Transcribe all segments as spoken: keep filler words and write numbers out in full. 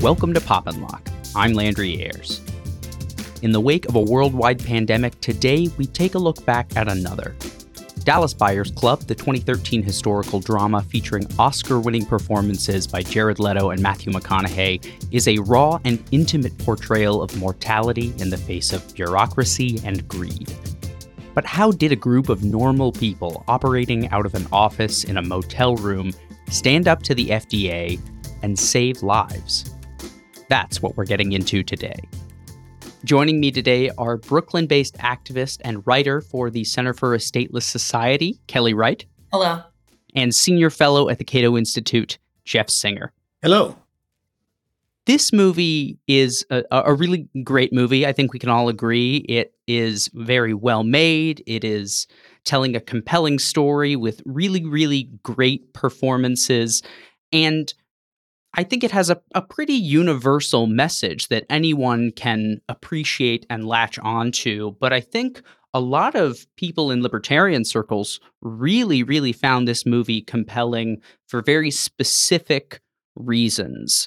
Welcome to Pop and Lock. I'm Landry Ayers. In the wake of a worldwide pandemic, today we take a look back at another. Dallas Buyers Club, the twenty thirteen historical drama featuring Oscar-winning performances by Jared Leto and Matthew McConaughey, is a raw and intimate portrayal of mortality in the face of bureaucracy and greed. But how did a group of normal people operating out of an office in a motel room stand up to the F D A and save lives? That's what we're getting into today. Joining me today are Brooklyn-based activist and writer for the Center for a Stateless Society, Kelly Wright. Hello. And senior fellow at the Cato Institute, Jeff Singer. Hello. This movie is a, a really great movie. I think we can all agree. It is very well made. It is telling a compelling story with really, really great performances. And I think it has a, a pretty universal message that anyone can appreciate and latch onto. But I think a lot of people in libertarian circles really, really found this movie compelling for very specific reasons.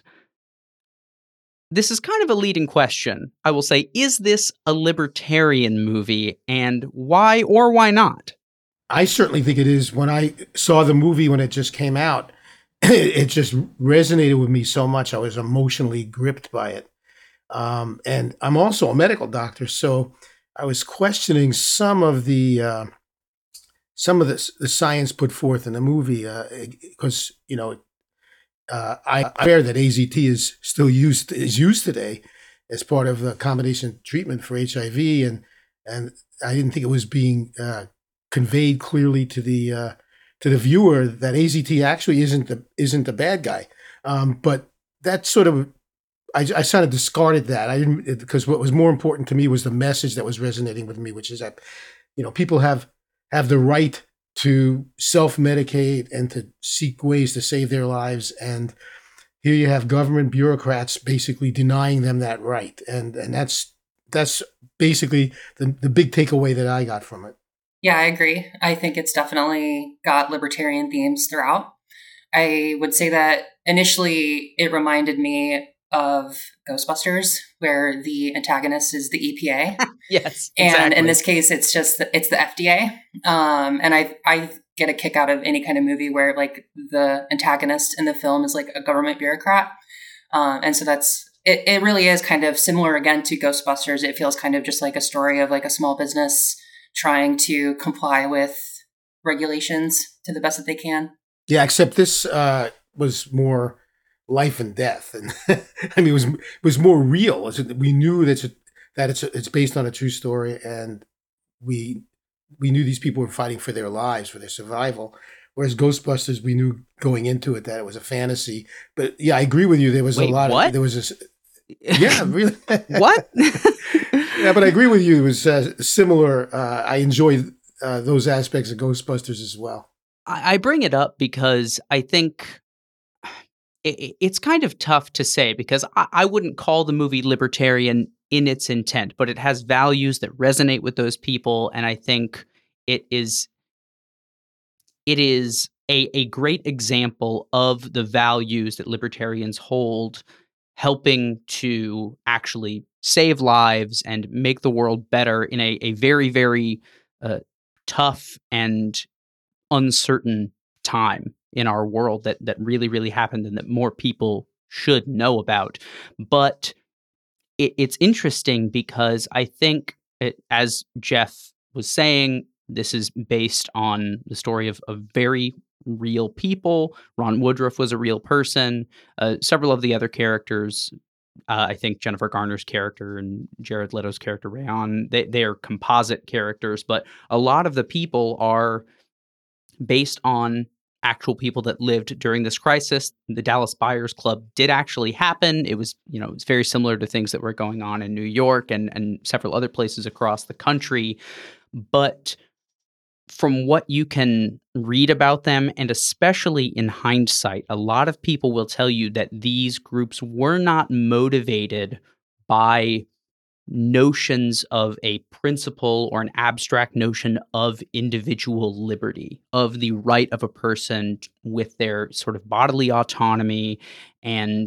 This is kind of a leading question. I will say, is this a libertarian movie, and why or why not? I certainly think it is. When I saw the movie when it just came out, it just resonated with me so much. I was emotionally gripped by it. Um, and I'm also a medical doctor, so I was questioning some of the uh, some of the, the science put forth in the movie because, uh, you know, uh, I'm aware that A Z T is still used is used today as part of the combination treatment for H I V, and and I didn't think it was being uh, conveyed clearly to the uh, to the viewer that A Z T actually isn't the isn't the bad guy. Um, but that sort of, I, I sort of discarded that. I didn't, because what was more important to me was the message that was resonating with me, which is that, you know, people have have the right to self-medicate and to seek ways to save their lives. And here you have government bureaucrats basically denying them that right. And and that's that's basically the, the big takeaway that I got from it. Yeah, I agree. I think it's definitely got libertarian themes throughout. I would say that initially it reminded me of Ghostbusters, where the antagonist is the E P A. Yes, and exactly. in this case, it's just the, it's the F D A. Um, and I I get a kick out of any kind of movie where like the antagonist in the film is like a government bureaucrat. Um, and so that's it. It really is kind of similar again to Ghostbusters. It feels kind of just like a story of like a small business trying to comply with regulations to the best that they can. Yeah, except this uh, was more life and death, and I mean, it was it was more real. We knew that it's a, that it's a, it's based on a true story, and we we knew these people were fighting for their lives, for their survival. Whereas Ghostbusters, we knew going into it that it was a fantasy. But yeah, I agree with you. There was Wait, a lot what? of there was this. Yeah, really. What? Yeah, but I agree with you. It was uh, similar. Uh, I enjoyed uh, those aspects of Ghostbusters as well. I bring it up because I think it, it's kind of tough to say, because I, I wouldn't call the movie libertarian in its intent, but it has values that resonate with those people, and I think it is it is a, a great example of the values that libertarians hold, helping to actually save lives and make the world better in a, a very, very uh, tough and uncertain time in our world that that really, really happened and that more people should know about. But it, it's interesting because I think, it, as Jeff was saying, this is based on the story of, of very real people. Ron Woodruff was a real person. Uh, several of the other characters, uh, I think Jennifer Garner's character and Jared Leto's character, Rayon, they, they are composite characters, but a lot of the people are based on actual people that lived during this crisis. The Dallas Buyers Club did actually happen. It was, you know, it's very similar to things that were going on in New York and, and several other places across the country. But from what you can read about them, and especially in hindsight, a lot of people will tell you that these groups were not motivated by notions of a principle or an abstract notion of individual liberty, of the right of a person with their sort of bodily autonomy and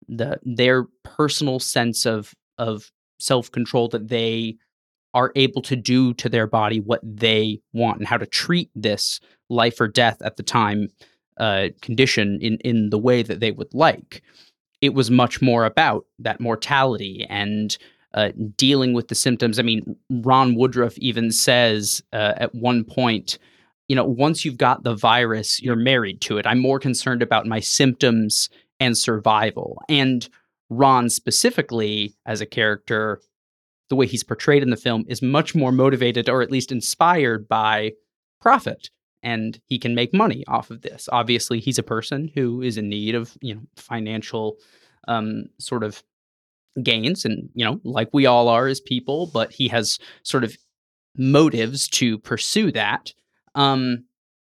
the their personal sense of of self-control that they are able to do to their body what they want and how to treat this life or death at the time uh, condition in in the way that they would like. It was much more about that mortality and uh, dealing with the symptoms. I mean, Ron Woodruff even says uh, at one point, you know, once you've got the virus, you're married to it. I'm more concerned about my symptoms and survival. And Ron specifically, as a character, the way he's portrayed in the film is much more motivated or at least inspired by profit. And he can make money off of this. Obviously, he's a person who is in need of, you know, financial um, sort of gains, and, you know, like we all are as people, but he has sort of motives to pursue that. Um,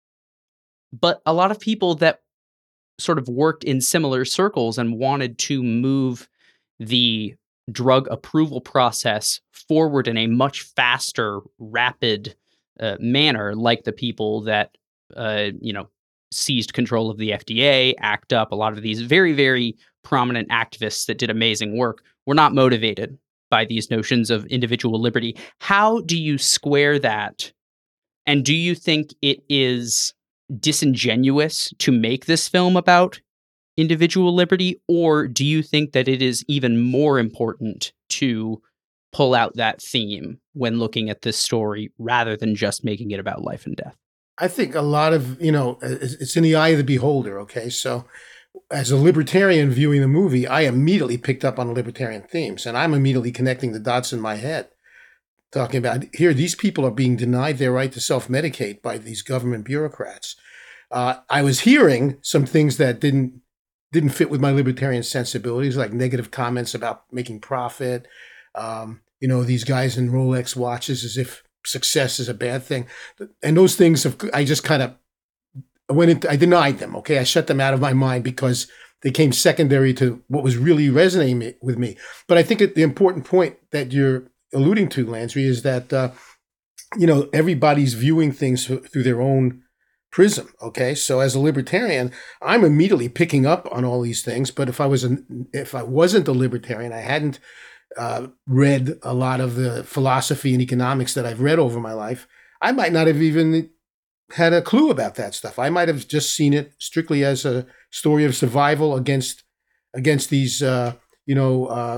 but a lot of people that sort of worked in similar circles and wanted to move the drug approval process forward in a much faster, rapid uh, manner, like the people that, uh, you know, seized control of the F D A, ACT UP, a lot of these very, very prominent activists that did amazing work were not motivated by these notions of individual liberty. How do you square that? And do you think it is disingenuous to make this film about individual liberty, or do you think that it is even more important to pull out that theme when looking at this story rather than just making it about life and death? I think a lot of, you know, it's in the eye of the beholder. Okay. So as a libertarian viewing the movie, I immediately picked up on libertarian themes, and I'm immediately connecting the dots in my head, talking about here, these people are being denied their right to self-medicate by these government bureaucrats. Uh, I was hearing some things that didn't didn't fit with my libertarian sensibilities, like negative comments about making profit. Um, you know, these guys in Rolex watches as if success is a bad thing. And those things, have, I just kind of went into, I denied them. Okay. I shut them out of my mind because they came secondary to what was really resonating with me. But I think the important point that you're alluding to, Landry, is that, uh, you know, everybody's viewing things through their own prism. Okay. So as a libertarian, I'm immediately picking up on all these things. But if I was an, if I wasn't a libertarian, I hadn't uh, read a lot of the philosophy and economics that I've read over my life, I might not have even had a clue about that stuff. I might have just seen it strictly as a story of survival against, against these, uh, you know, uh,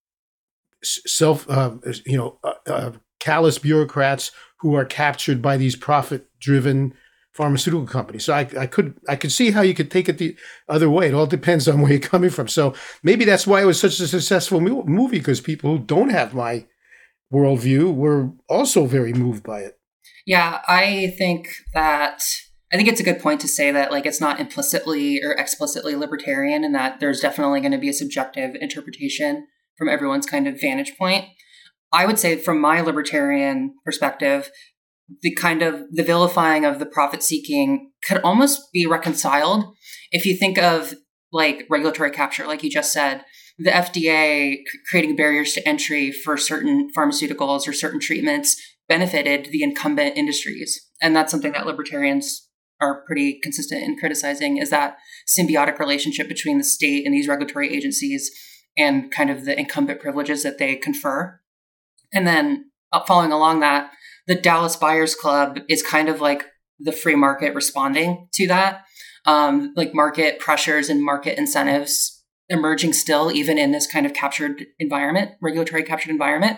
self, uh, you know, uh, uh, callous bureaucrats who are captured by these profit-driven pharmaceutical companies. So I, I could I could see how you could take it the other way. It all depends on where you're coming from. So maybe that's why it was such a successful movie, because people who don't have my worldview were also very moved by it. Yeah, I think that I think it's a good point to say that, like, it's not implicitly or explicitly libertarian, and that there's definitely going to be a subjective interpretation from everyone's kind of vantage point. I would say from my libertarian perspective, the kind of the vilifying of the profit seeking could almost be reconciled if you think of like regulatory capture, like you just said, the F D A creating barriers to entry for certain pharmaceuticals or certain treatments benefited the incumbent industries. And that's something that libertarians are pretty consistent in criticizing, is that symbiotic relationship between the state and these regulatory agencies and kind of the incumbent privileges that they confer. And then uh, following along that, the Dallas Buyers Club is kind of like the free market responding to that, um, like market pressures and market incentives emerging still, even in this kind of captured environment, regulatory captured environment.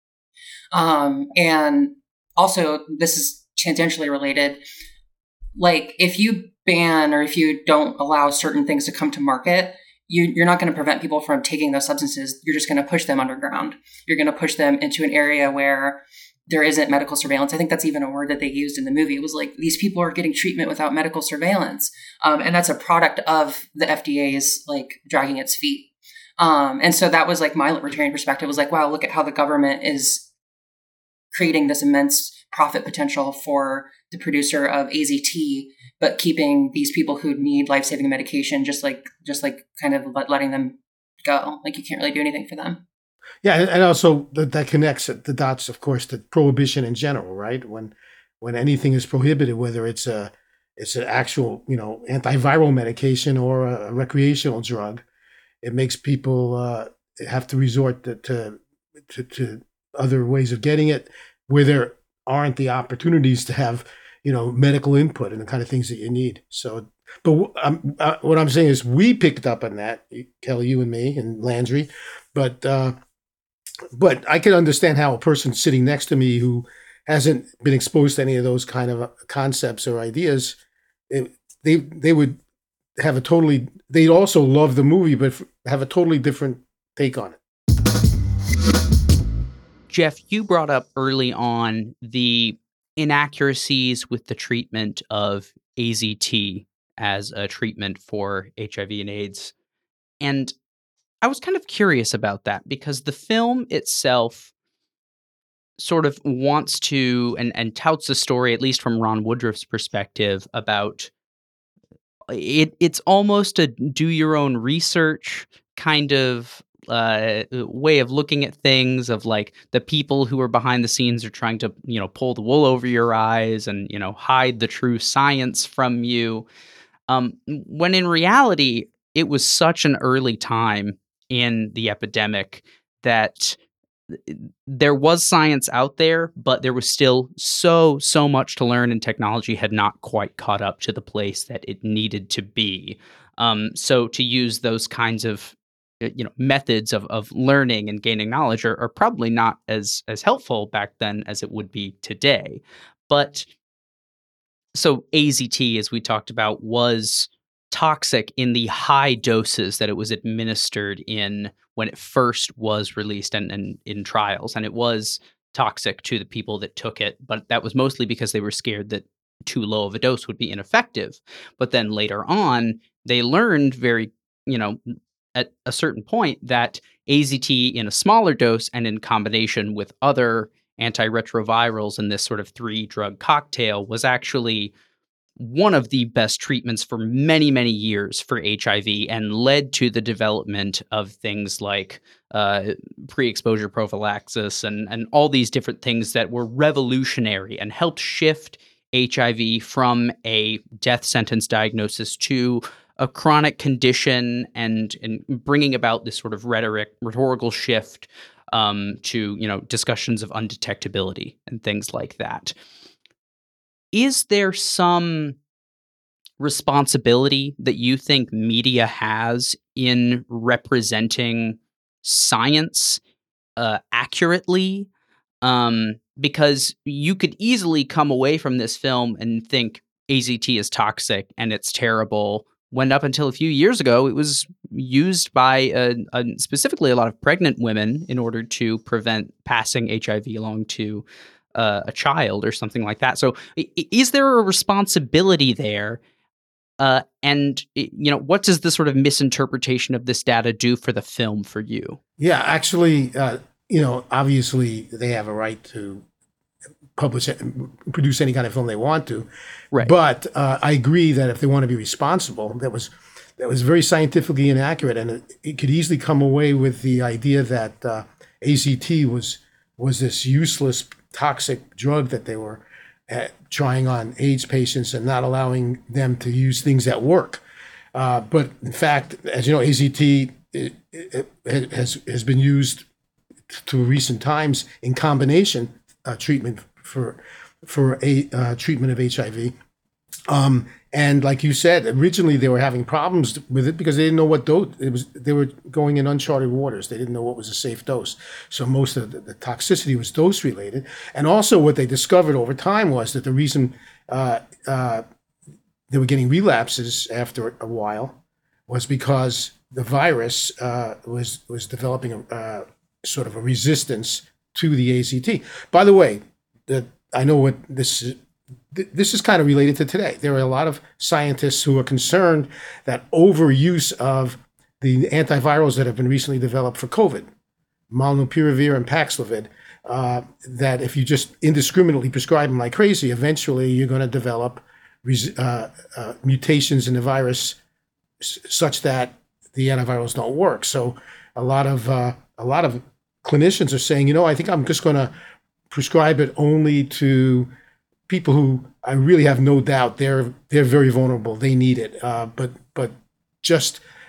Um, and also, this is tangentially related. Like, if you ban or if you don't allow certain things to come to market, you, you're not going to prevent people from taking those substances. You're just going to push them underground. You're going to push them into an area where there isn't medical surveillance. I think that's even a word that they used in the movie. It was like, these people are getting treatment without medical surveillance. Um, and that's a product of the F D A's like dragging its feet. Um, and so that was like my libertarian perspective, was like, wow, look at how the government is creating this immense profit potential for the producer of A Z T, but keeping these people who need life-saving medication, just like, just like kind of let, letting them go. Like, you can't really do anything for them. Yeah, and also that, that connects the dots, of course, to prohibition in general, right? When when anything is prohibited, whether it's a it's an actual, you know, antiviral medication or a recreational drug, It makes people uh, have to resort to, to, to to other ways of getting it where there aren't the opportunities to have, you know, medical input and the kind of things that you need. So, but um, uh, what I'm saying is we picked up on that, Kelly, you and me and Landry, but uh, but I can understand how a person sitting next to me who hasn't been exposed to any of those kind of concepts or ideas, it, they they would have a totally, they'd also love the movie, but have a totally different take on it. Jeff, you brought up early on the inaccuracies with the treatment of A Z T as a treatment for H I V and AIDS. And I was kind of curious about that because the film itself sort of wants to and, and touts the story, at least from Ron Woodruff's perspective, about it. It's almost a do your own research kind of uh, way of looking at things, of like the people who are behind the scenes are trying to, you know, pull the wool over your eyes and, you know, hide the true science from you. Um, when in reality, it was such an early time in the epidemic that there was science out there, but there was still so, so much to learn, and technology had not quite caught up to the place that it needed to be. Um, so to use those kinds of you know methods of, of learning and gaining knowledge are, are probably not as as helpful back then as it would be today. But so A Z T, as we talked about, was toxic in the high doses that it was administered in when it first was released and, and in trials. And it was toxic to the people that took it, but that was mostly because they were scared that too low of a dose would be ineffective. But then later on, they learned very, you know, at a certain point that A Z T in a smaller dose and in combination with other antiretrovirals in this sort of three-drug cocktail was actually one of the best treatments for many, many years for H I V, and led to the development of things like uh, pre-exposure prophylaxis and, and all these different things that were revolutionary and helped shift H I V from a death sentence diagnosis to a chronic condition, and, and bringing about this sort of rhetoric, rhetorical shift um, to, you know, discussions of undetectability and things like that. Is there some responsibility that you think media has in representing science uh, accurately? Um, because you could easily come away from this film and think A Z T is toxic and it's terrible, when up until a few years ago, it was used by uh, uh, specifically a lot of pregnant women in order to prevent passing H I V along to Uh, a child or something like that. So I- is there a responsibility there? Uh, and, you know, what does this sort of misinterpretation of this data do for the film for you? Yeah, actually, uh, you know, obviously they have a right to publish it, produce any kind of film they want to. Right. But uh, I agree that if they want to be responsible, that was that was very scientifically inaccurate, and it, it could easily come away with the idea that uh, A Z T was was this useless, toxic drug that they were uh, trying on AIDS patients and not allowing them to use things that work. Uh, but in fact, as you know, A Z T it, it, it has has been used to recent times in combination uh, treatment for for a uh, treatment of H I V. Um, and like you said, originally they were having problems with it because they didn't know what dose it was. They were going in uncharted waters. They didn't know what was a safe dose. So most of the, the toxicity was dose related. And also what they discovered over time was that the reason uh, uh, they were getting relapses after a while was because the virus uh, was, was developing a uh, sort of a resistance to the A Z T. By the way, the, I know what this is. This is kind of related to today. There are a lot of scientists who are concerned that overuse of the antivirals that have been recently developed for COVID, molnupiravir and Paxlovid, uh, that if you just indiscriminately prescribe them like crazy, eventually you're going to develop res- uh, uh, mutations in the virus s- such that the antivirals don't work. So a lot of uh, a lot of clinicians are saying, you know, I think I'm just going to prescribe it only to people who I really have no doubt they're they're very vulnerable. They need it, uh, but but just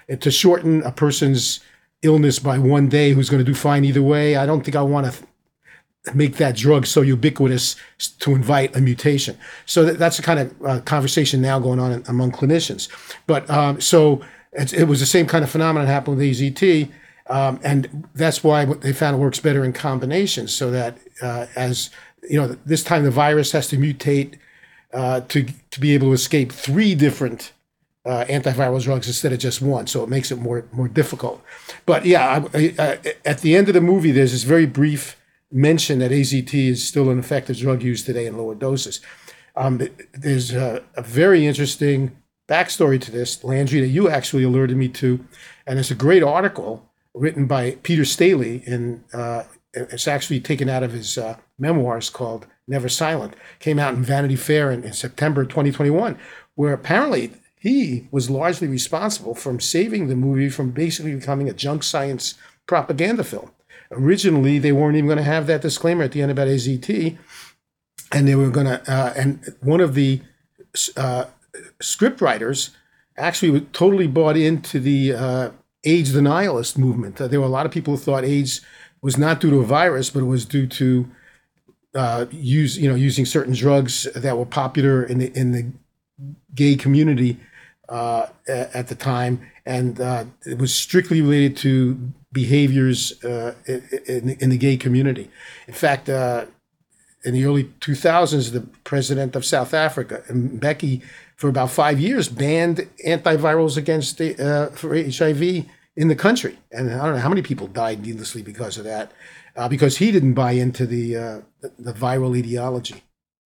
to shorten a person's illness by one day who's going to do fine either way. I don't think I want to th- make that drug so ubiquitous to invite a mutation. So that, that's the kind of uh, conversation now going on in, among clinicians. But um, so it, it was the same kind of phenomenon happened with A Z T. Um, and that's why they found it works better in combination, so that uh, as you know, this time the virus has to mutate uh, to to be able to escape three different uh, antiviral drugs instead of just one. So it makes it more more difficult. But yeah, I, I, at the end of the movie, there's this very brief mention that A Z T is still an effective drug used today in lower doses. Um, there's a, a very interesting backstory to this, Landry, that you actually alerted me to, and it's a great article written by Peter Staley, and uh, it's actually taken out of his uh, memoirs called Never Silent. Came out in Vanity Fair in, in September twenty twenty-one, where apparently he was largely responsible for saving the movie from basically becoming a junk science propaganda film. Originally, they weren't even going to have that disclaimer at the end about A Z T, and they were going to, uh, and one of the uh, script writers actually totally bought into the uh, AIDS denialist movement. Uh, there were a lot of people who thought AIDS was not due to a virus, but it was due to uh, use, you know, using certain drugs that were popular in the in the gay community uh, at the time, and uh, it was strictly related to behaviors uh, in, in the gay community. In fact, uh, in the early two thousands, the president of South Africa, Mbeki, for about five years, banned antivirals against uh, for H I V in the country. And I don't know how many people died needlessly because of that, uh, because he didn't buy into the, uh, the, the viral ideology.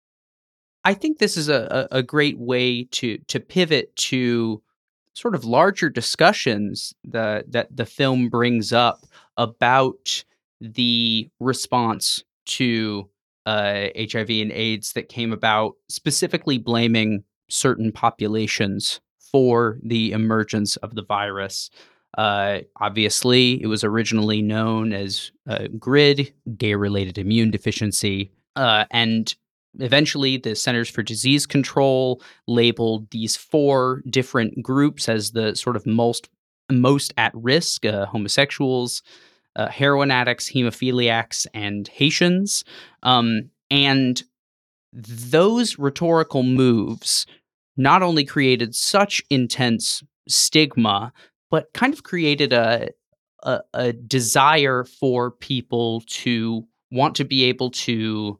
I think this is a, a great way to to pivot to sort of larger discussions that, that the film brings up about the response to uh, H I V and AIDS that came about, specifically blaming certain populations for the emergence of the virus. Uh, obviously, it was originally known as uh, GRID, gay-related immune deficiency, uh, and eventually the Centers for Disease Control labeled these four different groups as the sort of most most at risk: uh, homosexuals, uh, heroin addicts, hemophiliacs, and Haitians. Um, and those rhetorical moves not only created such intense stigma, but kind of created a, a a desire for people to want to be able to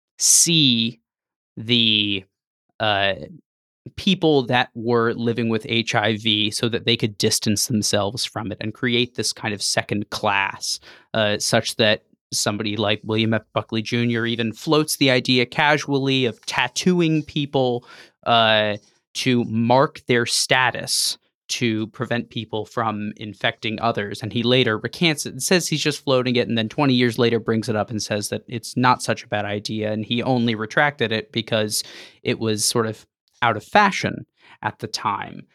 see the uh, people that were living with H I V so that they could distance themselves from it and create this kind of second class, uh, such that somebody like William F. Buckley Junior even floats the idea casually of tattooing people uh, to mark their status to prevent people from infecting others. And he later recants it and says he's just floating it, and then twenty years later brings it up and says that it's not such a bad idea, and he only retracted it because it was sort of out of fashion at the time.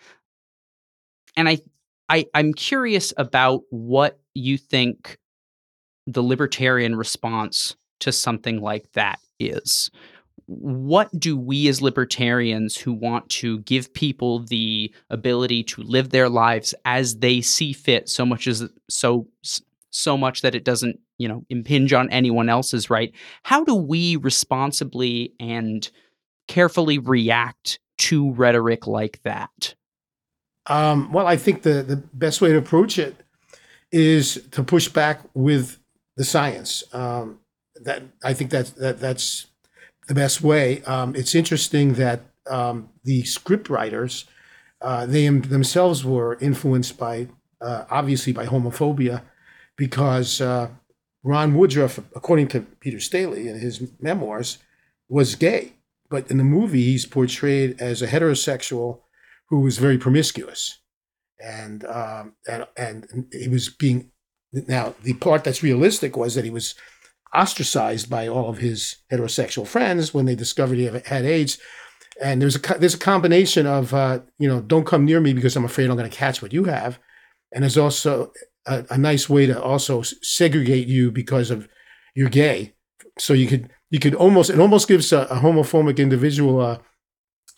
And I, I I'm curious about what you think the libertarian response to something like that is. What do we as libertarians who want to give people the ability to live their lives as they see fit, so much as so so much that it doesn't, you know, impinge on anyone else's right, how do we responsibly and carefully react to rhetoric like that? Um, well, I think the, the best way to approach it is to push back with the science. Um, that I think that that that's the best way. Um, it's interesting that um, the script writers, uh, they themselves were influenced by, uh, obviously, by homophobia, because uh, Ron Woodruff, according to Peter Staley in his memoirs, was gay. But in the movie, he's portrayed as a heterosexual who was very promiscuous. And, um, and, and he was being, now the part that's realistic was that he was ostracized by all of his heterosexual friends when they discovered he had AIDS. And there's a there's a combination of uh, you know, don't come near me because I'm afraid I'm going to catch what you have, and there's also a, a nice way to also segregate you because of you're gay. So you could you could almost it almost gives a, a homophobic individual a,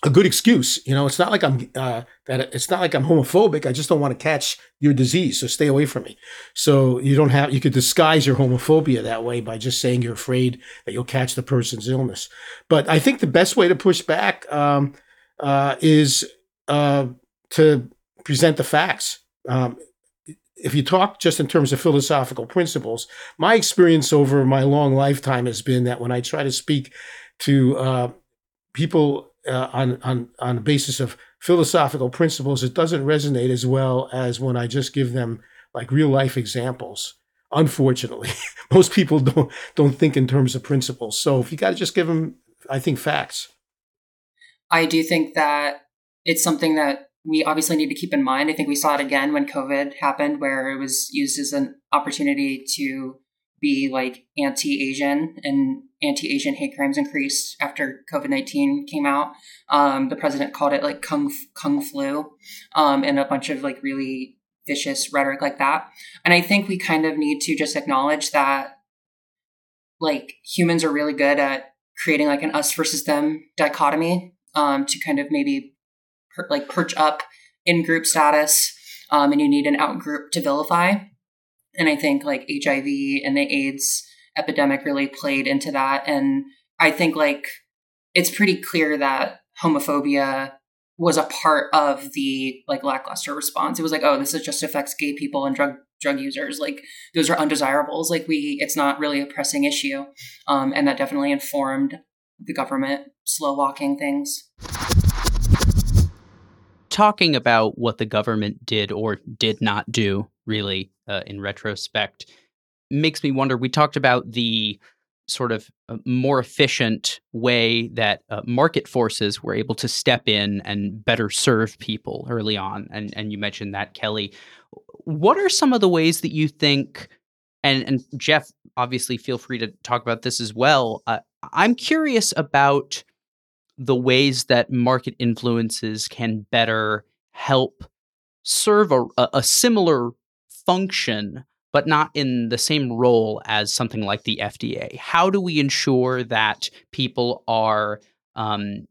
a good excuse. You know, it's not like I'm uh, that it's not like I'm homophobic. I just don't want to catch your disease, so stay away from me. So you don't have you could disguise your homophobia that way by just saying you're afraid that you'll catch the person's illness. But I think the best way to push back um, uh, is uh, to present the facts. Um, if you talk just in terms of philosophical principles, my experience over my long lifetime has been that when I try to speak to uh, people Uh, on on on the basis of philosophical principles, it doesn't resonate as well as when I just give them like real life examples. Unfortunately, most people don't don't think in terms of principles. So if you got to just give them, I think, facts. I do think that it's something that we obviously need to keep in mind. I think we saw it again when COVID happened, where it was used as an opportunity to be like anti-Asian, and anti-Asian hate crimes increased after COVID nineteen came out. Um, the president called it like kung, kung flu, um, and a bunch of like really vicious rhetoric like that. And I think we kind of need to just acknowledge that like humans are really good at creating like an us versus them dichotomy, um, to kind of maybe per- like perch up in group status, um, and you need an out group to vilify. And I think like H I V and the AIDS epidemic really played into that. And I think like it's pretty clear that homophobia was a part of the like lackluster response. It was like, oh, this is just affects gay people and drug drug users. Like those are undesirables. Like we, it's not really a pressing issue. Um, and that definitely informed the government slow walking things. Talking about what the government did or did not do, really, uh, in retrospect, makes me wonder. We talked about the sort of uh, more efficient way that uh, market forces were able to step in and better serve people early on. And, and you mentioned that, Kelly. What are some of the ways that you think, and, and Jeff, obviously feel free to talk about this as well. Uh, I'm curious about the ways that market influences can better help serve a, a similar function, but not in the same role as something like the F D A. How do we ensure that people are um,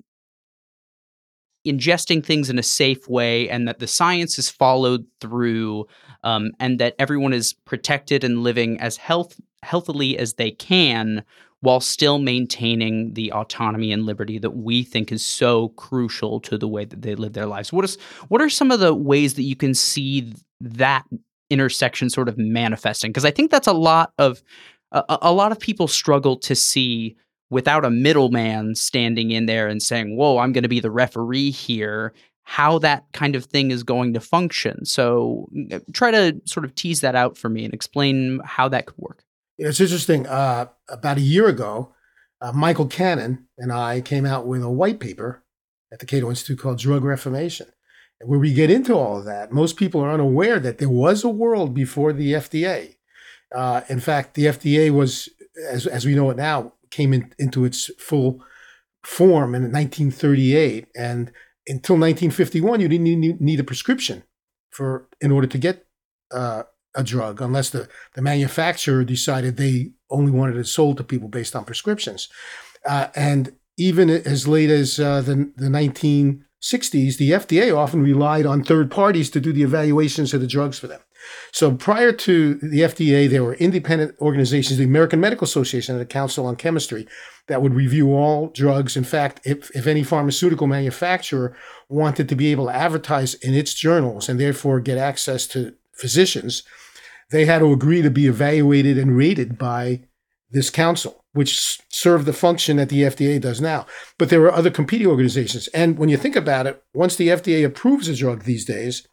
ingesting things in a safe way, and that the science is followed through, um, and that everyone is protected and living as health healthily as they can, while still maintaining the autonomy and liberty that we think is so crucial to the way that they live their lives? What is what are some of the ways that you can see that intersection sort of manifesting? Because I think that's a lot of a, a lot of people struggle to see without a middleman standing in there and saying, whoa, I'm going to be the referee here, how that kind of thing is going to function. So try to sort of tease that out for me and explain how that could work. It's interesting. Uh, about a year ago, uh, Michael Cannon and I came out with a white paper at the Cato Institute called Drug Reformation, where we get into all of that. Most people are unaware that there was a world before the F D A. Uh, in fact, the F D A was, as, as we know it now, came in, into its full form in nineteen thirty-eight. And until nineteen fifty-one, you didn't need, need a prescription for in order to get uh, a drug, unless the, the manufacturer decided they only wanted it sold to people based on prescriptions. Uh, and even as late as uh, the, the nineteen sixties, the F D A often relied on third parties to do the evaluations of the drugs for them. So prior to the F D A, there were independent organizations, the American Medical Association and the Council on Chemistry, that would review all drugs. In fact, if, if any pharmaceutical manufacturer wanted to be able to advertise in its journals and therefore get access to physicians, they had to agree to be evaluated and rated by this council, which served the function that the F D A does now. But there were other competing organizations. And when you think about it, once the F D A approves a drug these days,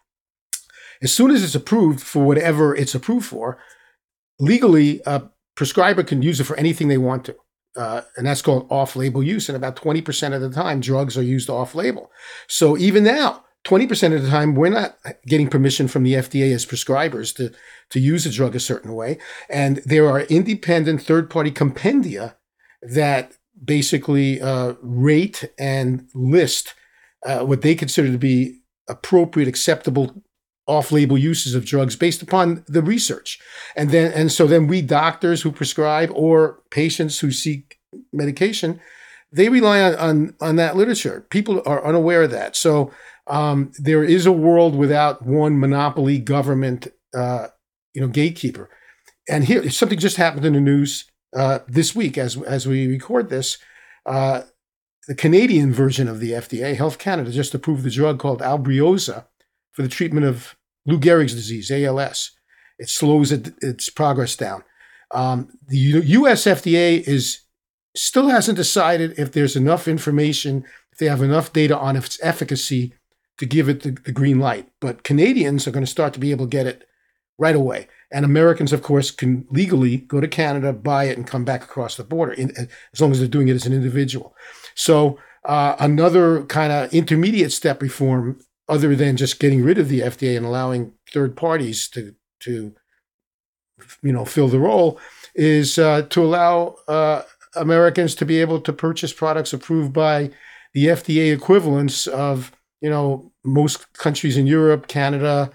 as soon as it's approved for whatever it's approved for, legally, a prescriber can use it for anything they want to. Uh, and that's called off-label use. And about twenty percent of the time, drugs are used off-label. So even now, twenty percent of the time, we're not getting permission from the F D A as prescribers to, to use a drug a certain way. And there are independent third-party compendia that basically uh, rate and list uh, what they consider to be appropriate, acceptable off-label uses of drugs based upon the research. And then, and so then we doctors who prescribe or patients who seek medication they rely on, on, on that literature. People are unaware of that. So um, there is a world without one monopoly government, uh, you know, gatekeeper. And here, something just happened in the news uh, this week as as we record this. Uh, the Canadian version of the F D A, Health Canada, just approved the drug called Albrioza for the treatment of Lou Gehrig's disease, A L S. It slows it, its progress down. Um, the U S F D A is still hasn't decided if there's enough information, if they have enough data on its efficacy to give it the, the green light. But Canadians are going to start to be able to get it right away. And Americans, of course, can legally go to Canada, buy it, and come back across the border, in, as long as they're doing it as an individual. So uh, another kind of intermediate step reform, other than just getting rid of the F D A and allowing third parties to, to you know, fill the role, is uh, to allow uh, Americans to be able to purchase products approved by the F D A equivalents of, you know, most countries in Europe, Canada,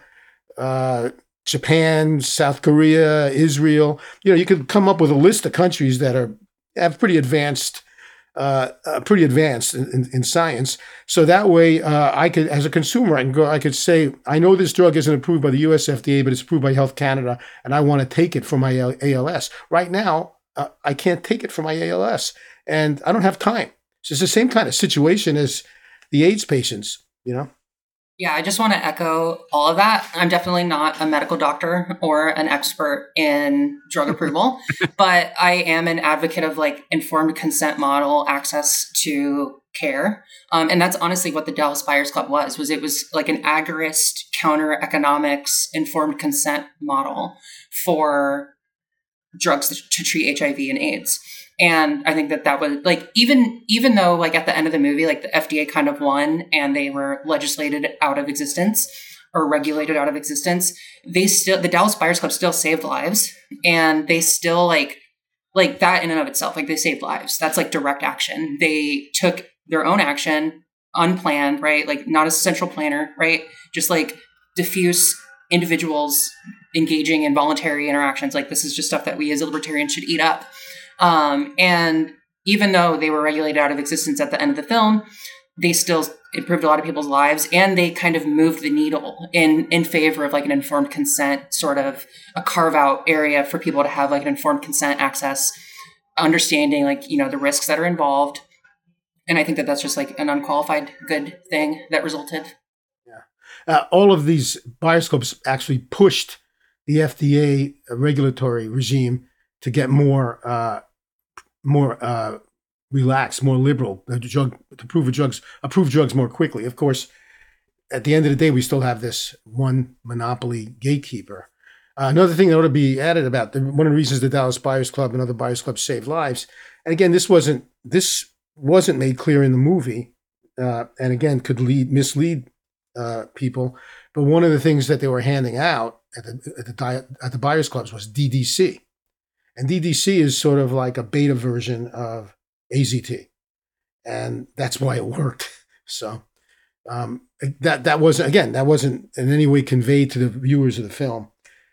uh, Japan, South Korea, Israel. You know, you could come up with a list of countries that are have pretty advanced, uh, uh, pretty advanced in, in, in science. So that way, uh, I could, as a consumer, I can go. I could say, I know this drug isn't approved by the U S F D A, but it's approved by Health Canada, and I want to take it for my A L S. Right now, uh, I can't take it for my A L S, and I don't have time. So it's the same kind of situation as the AIDS patients. You know. Yeah, I just want to echo all of that. I'm definitely not a medical doctor or an expert in drug approval, but I am an advocate of like informed consent model access to care. Um, and that's honestly what the Dallas Buyers Club was, was it was like an agorist counter economics informed consent model for drugs to treat H I V and AIDS. And I think that that was like, even, even though like at the end of the movie, like the F D A kind of won and they were legislated out of existence or regulated out of existence, they still, the Dallas Buyers Club still saved lives, and they still like, like that in and of itself, like they saved lives. That's like direct action. They took their own action, unplanned, right? Like not a central planner, right? Just like diffuse individuals engaging in voluntary interactions. Like this is just stuff that we as libertarians should eat up. Um, and even though they were regulated out of existence at the end of the film, they still improved a lot of people's lives, and they kind of moved the needle in, in favor of like an informed consent, sort of a carve out area for people to have like an informed consent access, understanding like, you know, the risks that are involved. And I think that that's just like an unqualified good thing that resulted. Yeah. Uh, all of these buyers clubs actually pushed the F D A regulatory regime to get more, uh, more uh, relaxed, more liberal, uh, drug, to approve drugs, approve drugs more quickly. Of course, at the end of the day, we still have this one monopoly gatekeeper. Uh, another thing that ought to be added about the, one of the reasons the Dallas Buyers Club and other buyers clubs save lives, and again, this wasn't this wasn't made clear in the movie, uh, and again, could lead mislead uh, people. But one of the things that they were handing out at the at the, at the buyers clubs was D D C. And D D C is sort of like a beta version of A Z T. And that's why it worked. So um, that that wasn't, again, that wasn't in any way conveyed to the viewers of the film.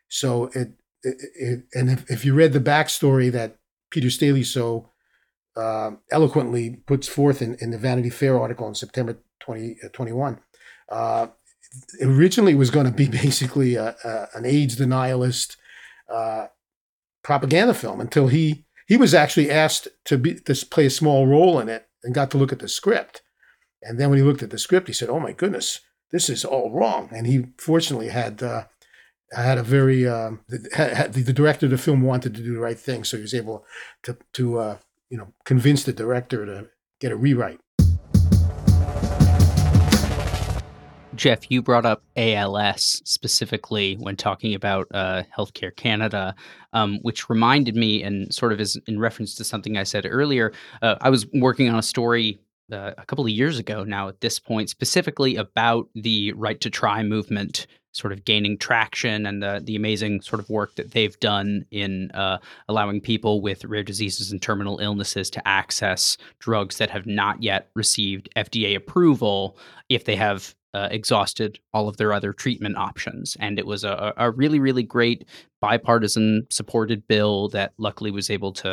So it, it, it and if, if you read the backstory that Peter Staley so uh, eloquently puts forth in, in the Vanity Fair article in September twenty twenty-one, uh, originally was going to be basically a, a, an AIDS denialist uh, propaganda film until he he was actually asked to be to play a small role in it and got to look at the script. And then when he looked at the script, he said, "Oh my goodness, this is all wrong." And he fortunately had uh, had a very um, had, had the, the director of the film wanted to do the right thing, so he was able to to uh, you know convince the director to get a rewrite. Jeff, you brought up A L S specifically when talking about uh, Healthcare Canada, um, which reminded me, and sort of is in reference to something I said earlier. Uh, I was working on a story uh, a couple of years ago now at this point, specifically about the Right to Try movement sort of gaining traction and the, the amazing sort of work that they've done in uh, allowing people with rare diseases and terminal illnesses to access drugs that have not yet received F D A approval if they have Uh, exhausted all of their other treatment options. And it was a, a really, really great bipartisan supported bill that luckily was able to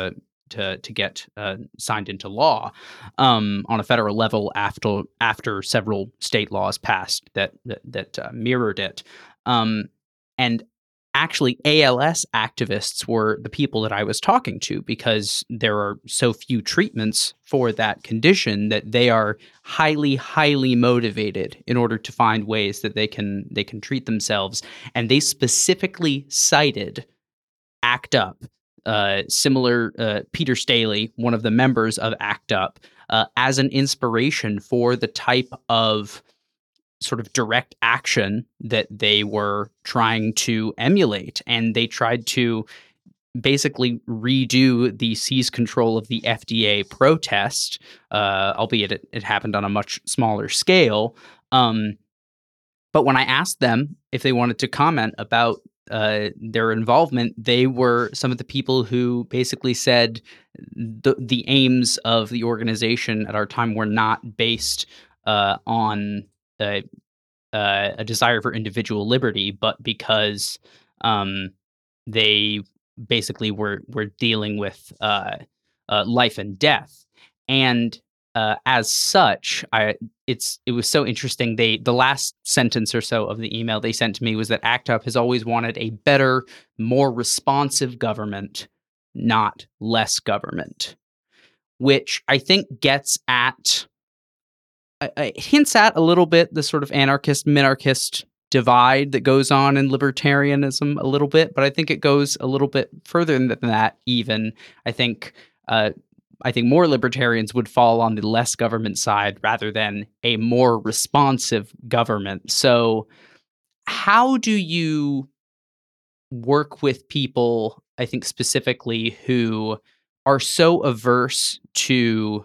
to to get uh, signed into law um, on a federal level after after several state laws passed that that, that uh, mirrored it. Um, and actually, A L S activists were the people that I was talking to because there are so few treatments for that condition that they are highly, highly motivated in order to find ways that they can they can treat themselves. And they specifically cited ACT UP, uh, similar uh, Peter Staley, one of the members of ACT UP, uh, as an inspiration for the type of sort of direct action that they were trying to emulate. And they tried to basically redo the seize control of the F D A protest, uh, albeit it, it happened on a much smaller scale. Um, but when I asked them if they wanted to comment about uh, their involvement, they were some of the people who basically said the, the aims of the organization at our time were not based uh, on uh, uh, a desire for individual liberty, but because um, they basically were were dealing with uh, uh, life and death, and uh, as such, I it's it was so interesting. They the last sentence or so of the email they sent to me was that ACT UP has always wanted a better, more responsive government, not less government, which I think gets at uh, it hints at a little bit the sort of anarchist minarchist divide that goes on in libertarianism a little bit, but I think it goes a little bit further than that. Even I think uh, I think more libertarians would fall on the less government side rather than a more responsive government. So, how do you work with people? I think specifically who are so averse to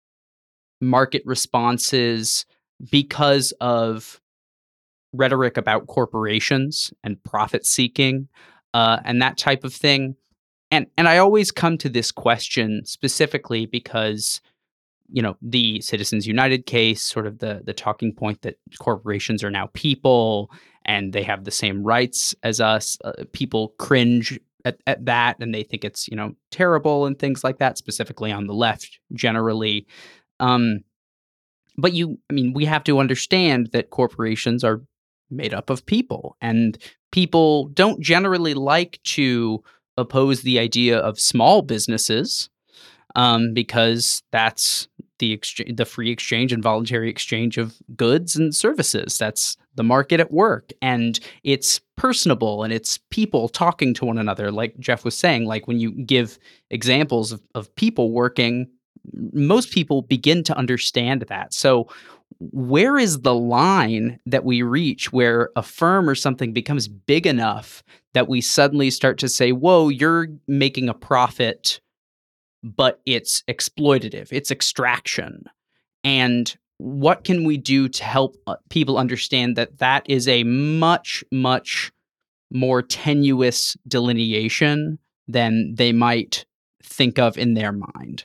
market responses because of rhetoric about corporations and profit seeking uh, and that type of thing. And and I always come to this question specifically because, you know, the Citizens United case, sort of the the talking point that corporations are now people and they have the same rights as us. Uh, people cringe at, at that and they think it's, you know, terrible and things like that, specifically on the left generally. Um, but you, I mean, we have to understand that corporations are made up of people, and people don't generally like to oppose the idea of small businesses um, because that's the exchange, the free exchange and voluntary exchange of goods and services. That's the market at work, and it's personable, and it's people talking to one another. Like Jeff was saying, like when you give examples of, of people working, most people begin to understand that. So where is the line that we reach where a firm or something becomes big enough that we suddenly start to say, whoa, you're making a profit, but it's exploitative, it's extraction? And what can we do to help people understand that that is a much, much more tenuous delineation than they might think of in their mind?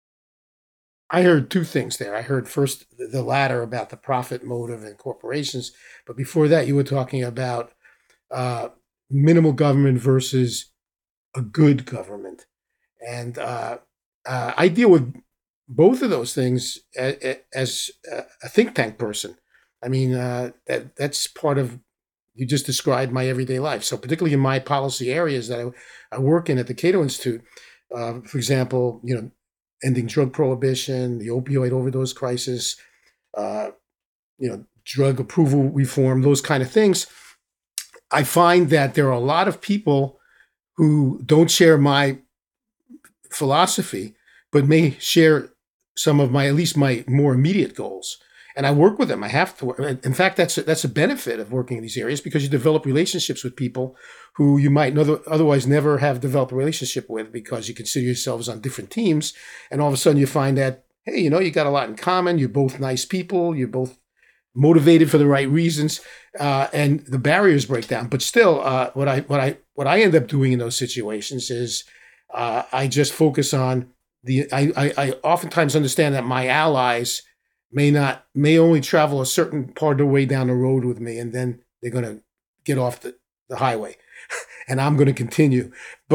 I heard two things there. I heard first the latter about the profit motive in corporations, but before that, you were talking about uh, minimal government versus a good government, and uh, uh, I deal with both of those things as, as a think tank person. I mean, uh, that that's part of you just described my everyday life. So, particularly in my policy areas that I, I work in at the Cato Institute, uh, for example, you know. ending drug prohibition, the opioid overdose crisis, uh, you know, drug approval reform, those kind of things. I find that there are a lot of people who don't share my philosophy, but may share some of my, at least my more immediate goals. And I work with them. I have to. In fact, that's a, that's a benefit of working in these areas because you develop relationships with people who you might otherwise never have developed a relationship with because you consider yourselves on different teams. And all of a sudden you find that, hey, you know, you got a lot in common. You're both nice people. You're both motivated for the right reasons, uh, and the barriers break down. But still, uh, what I what I what I end up doing in those situations is uh, I just focus on the. I, I I oftentimes understand that my allies may not, may only travel a certain part of the way down the road with me, and then they're going to get off the, the highway and I'm going to continue. But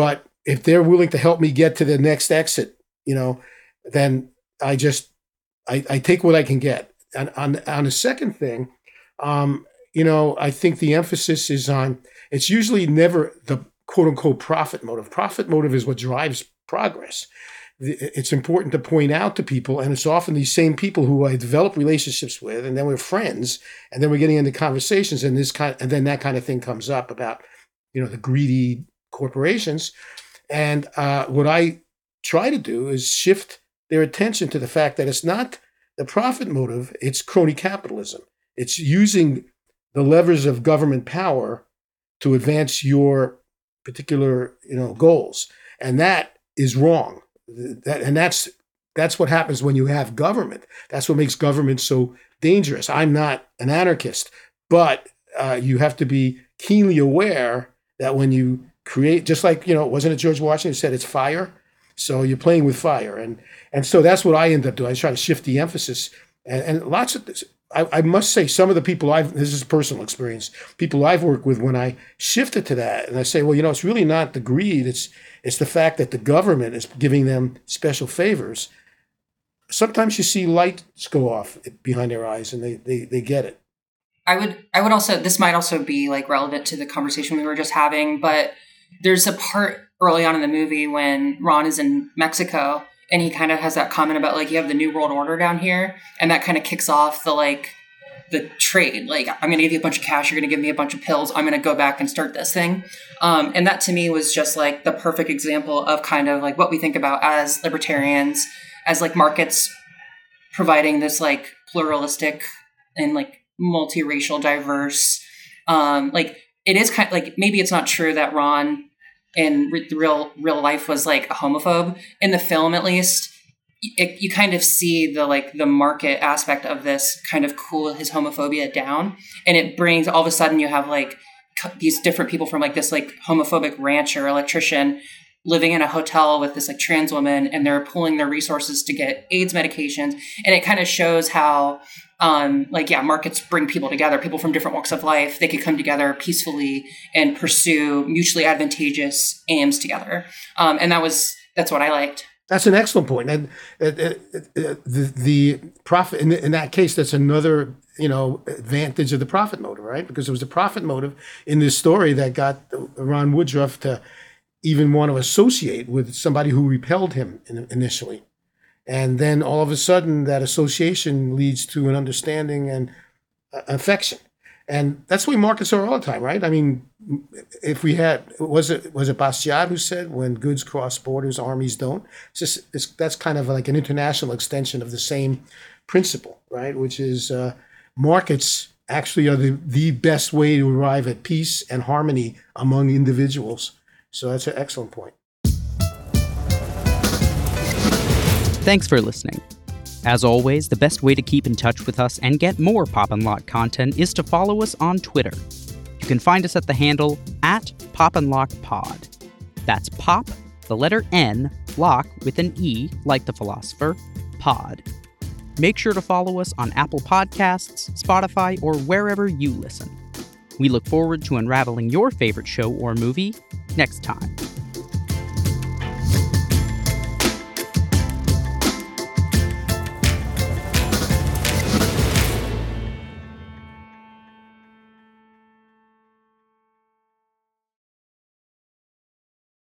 if they're willing to help me get to the next exit, you know, then I just I, I take what I can get. And on on the second thing, um, you know, I think the emphasis is on, it's usually never the quote unquote profit motive. Profit motive is what drives progress. It's important to point out to people, and it's often these same people who I develop relationships with, and then we're friends, and then we're getting into conversations, and this kind, and then that kind of thing comes up about, you know, the greedy corporations. And uh, what I try to do is shift their attention to the fact that it's not the profit motive, it's crony capitalism. It's using the levers of government power to advance your particular, you know, goals. And that is wrong. That, and that's that's what happens when you have government. That's what makes government so dangerous. I'm not an anarchist, but uh, you have to be keenly aware that when you create, just like, you know, wasn't it George Washington who said it's fire? So you're playing with fire. And and so that's what I end up doing. I try to shift the emphasis. And, and lots of this, I, I must say, some of the people I've, this is personal experience, people I've worked with, when I shifted to that and I say, well, you know, it's really not the greed. It's it's the fact that the government is giving them special favors. Sometimes you see lights go off behind their eyes and they, they, they get it. I would, I would also, this might also be like relevant to the conversation we were just having, but there's a part early on in the movie when Ron is in Mexico and he kind of has that comment about like, you have the New World Order down here. And that kind of kicks off the, like, the trade. Like, I'm going to give you a bunch of cash. You're going to give me a bunch of pills. I'm going to go back and start this thing. Um, and that to me was just like the perfect example of kind of like what we think about as libertarians, as like markets providing this like pluralistic and like multiracial, diverse, um, like it is kind of like, maybe it's not true that Ron in re- real, real life was like a homophobe. In the film, at least, It, you kind of see the like the market aspect of this kind of cool his homophobia down, and it brings all of a sudden you have like c- these different people from like this like homophobic rancher electrician living in a hotel with this like trans woman, and they're pooling their resources to get AIDS medications, and it kind of shows how um like yeah markets bring people together, people from different walks of life. They could come together peacefully and pursue mutually advantageous aims together, um, and that was that's what I liked. That's an excellent point. And uh, uh, uh, the the profit in, in that case, that's another, you know, advantage of the profit motive, right? Because it was the profit motive in this story that got Ron Woodruff to even want to associate with somebody who repelled him in, initially, and then all of a sudden that association leads to an understanding and uh, affection. And that's the way markets are all the time, right? I mean, if we had, was it was it Bastiat who said, when goods cross borders, armies don't? It's just, it's, that's kind of like an international extension of the same principle, right? Which is uh, markets actually are the, the best way to arrive at peace and harmony among individuals. So that's an excellent point. Thanks for listening. As always, the best way to keep in touch with us and get more Pop and Lock content is to follow us on Twitter. You can find us at the handle at Pop and Lock Pod. That's Pop, the letter N, Lock with an E, like the philosopher, Pod. Make sure to follow us on Apple Podcasts, Spotify, or wherever you listen. We look forward to unraveling your favorite show or movie next time.